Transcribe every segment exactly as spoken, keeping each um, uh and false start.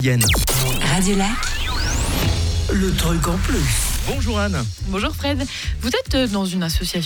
Yann. Radio Lac, le truc en plus. Bonjour Anne. Bonjour Fred, vous êtes dans une association ?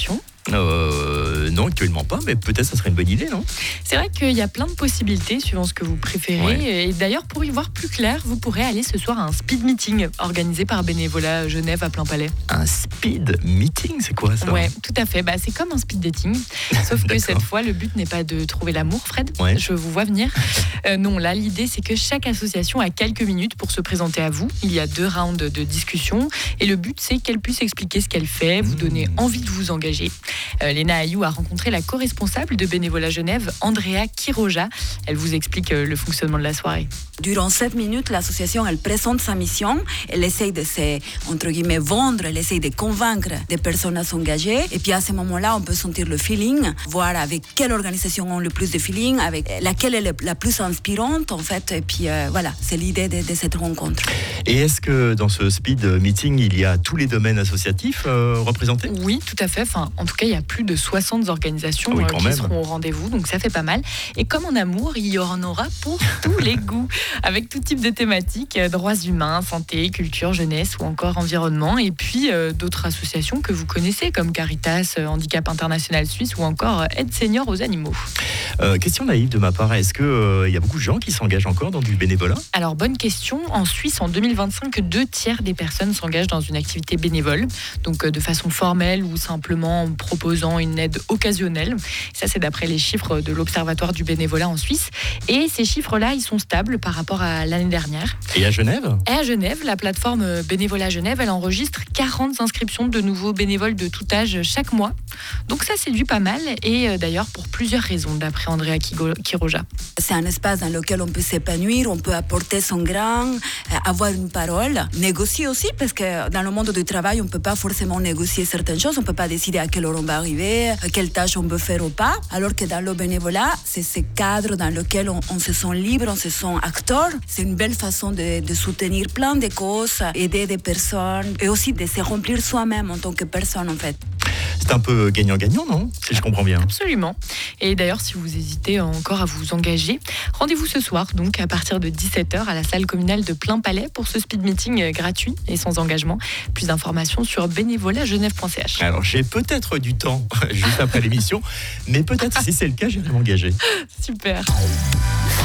Euh, non, actuellement pas, mais peut-être ça serait une bonne idée, non ? C'est vrai qu'il y a plein de possibilités suivant ce que vous préférez. Ouais. Et d'ailleurs, pour y voir plus clair, vous pourrez aller ce soir à un speed meeting organisé par Bénévolat Genève à Plein Palais. Un speed meeting, c'est quoi ça ? Ouais, tout à fait. Bah, c'est comme un speed dating, sauf que D'accord. cette fois, le but n'est pas de trouver l'amour, Fred. Ouais. Je vous vois venir. Euh, non, là, l'idée, c'est que chaque association a quelques minutes pour se présenter à vous. Il y a deux rounds de discussion. Et le but, c'est qu'elle puisse expliquer ce qu'elle fait, vous donner envie de vous engager. Euh, Léna Ayou a rencontré la co-responsable de Bénévolat Genève, Andrea Quiroja. Elle vous explique euh, le fonctionnement de la soirée. Durant sept minutes, l'association, elle présente sa mission. Elle essaye de se, entre guillemets, vendre. Elle essaye de convaincre des personnes à s'engager. Et puis à ce moment-là, on peut sentir le feeling, voir avec quelle organisation ont le plus de feeling, avec laquelle elle est la plus inspirante, en fait. Et puis euh, voilà, c'est l'idée de, de cette rencontre. Et est-ce que dans ce speed meeting, il y a tous les domaines associatifs euh, représentés ? Oui, tout à fait. Enfin, en tout cas, il y a plus de soixante organisations Ah oui, euh, quand qui même. seront au rendez-vous, donc ça fait pas mal. Et comme en amour, il y en aura pour tous les goûts, avec tout type de thématiques, euh, droits humains, santé, culture, jeunesse ou encore environnement. Et puis euh, d'autres associations que vous connaissez, comme Caritas, euh, Handicap International Suisse ou encore euh, Aide Senior aux animaux. Euh, question naïve de ma part, est-ce qu'il euh, y a beaucoup de gens qui s'engagent encore dans du bénévolat ? Alors, bonne question. En Suisse, en deux mille vingt-cinq, deux tiers des personnes s'engagent dans une activité bénévole, donc euh, de façon formelle ou simplement en proposant une aide occasionnelle. Ça, c'est d'après les chiffres de l'Observatoire du bénévolat en Suisse. Et ces chiffres-là, ils sont stables par rapport à l'année dernière. Et à Genève ? Et à Genève, la plateforme Bénévolat Genève, elle enregistre quarante inscriptions de nouveaux bénévoles de tout âge chaque mois. Donc ça séduit pas mal, et euh, d'ailleurs pour plusieurs raisons, d'après Andrea Quiroja. C'est un espace dans lequel on peut s'épanouir, on peut apporter son grain, euh, avoir une parole, négocier aussi, parce que dans le monde du travail, on ne peut pas forcément négocier certaines choses, on ne peut pas décider à quelle heure on va arriver, quelle tâche on veut faire ou pas, alors que dans le bénévolat, c'est ce cadre dans lequel on, on se sent libre, on se sent acteur. C'est une belle façon de, de soutenir plein de causes, aider des personnes, et aussi de se remplir soi-même en tant que personne, en fait. C'est un peu gagnant-gagnant, non ? Si je comprends bien. Absolument. Et d'ailleurs, si vous hésitez encore à vous engager, rendez-vous ce soir, donc à partir de dix-sept heures, à la salle communale de Plein Palais pour ce speed meeting gratuit et sans engagement. Plus d'informations sur bénévolat genève point c h. Alors, j'ai peut-être du temps juste après l'émission, mais peut-être si c'est le cas, j'irai m'engager. Super.